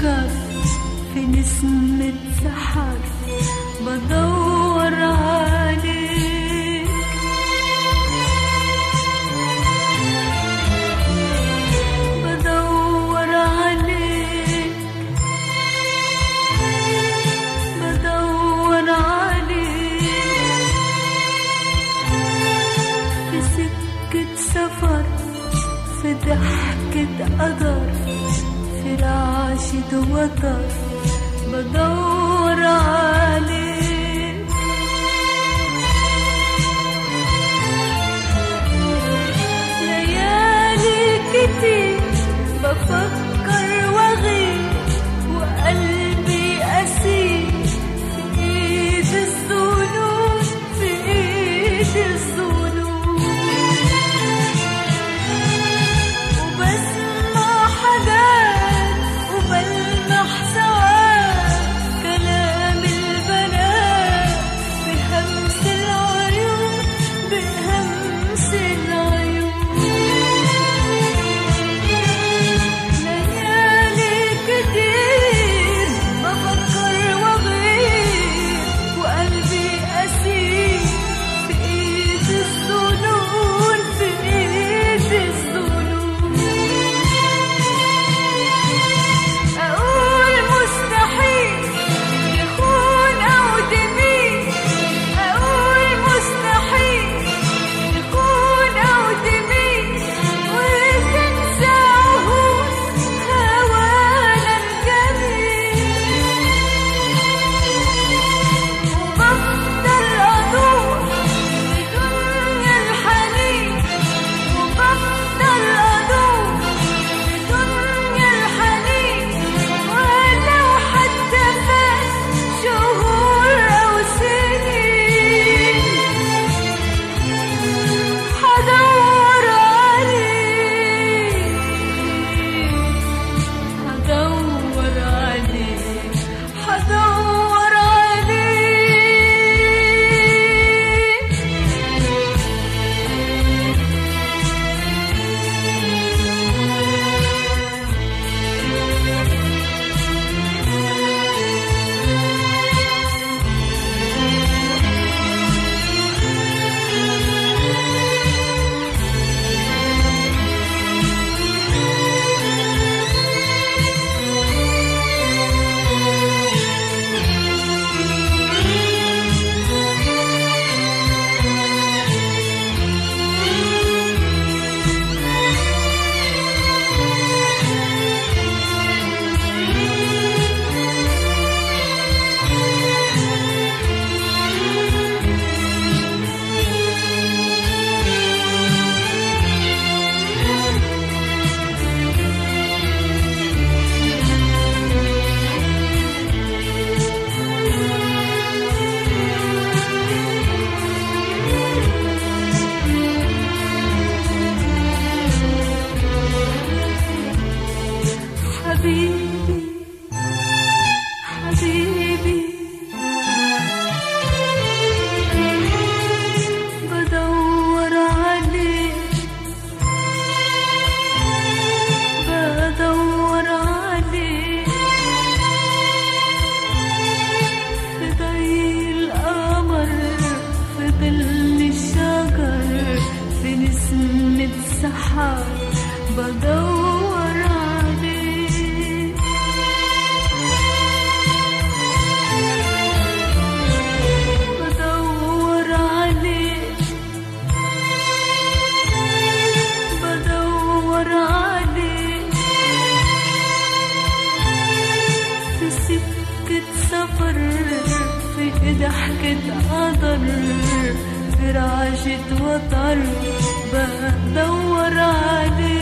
شجر في نسمة سحر بدور عليك، بدور عليك، بدور عليك في سكة سفر، في ضحكة قدر، في رعشة وتر بدور عليك. ليالي كتير بفكر واغير وقلبي أسير في ايد الظنون، في ايد الظنون، وبسمع حاجات وبلمح ساعات كلام البنات بهمس العيون، بهمس العيون. ليالي كتير بفكر واغير وقلبي أسير في ايد الظنون، في ايد الظنون. أقول مستحيل يخون أو تميل، أقول مستحيل يخون أو تميل وتنسى عهود هوانا الجميل. وبفضل أدور في دنيا الحنين، وبفضل أدور في دنيا الحنين، ولو حتى فات شهور أو سنين حدور عليك، حدور عليك، حدور عليك. حبيبي حبيبي بدور عليك، بدور عليك في ضي القمر، في ظل الشجر، في نسمة سحر بدور عليك. بدور عليك، بدور عليك في سكة سفر، في ضحكة قدر، في رعشة وتر بدور عليك.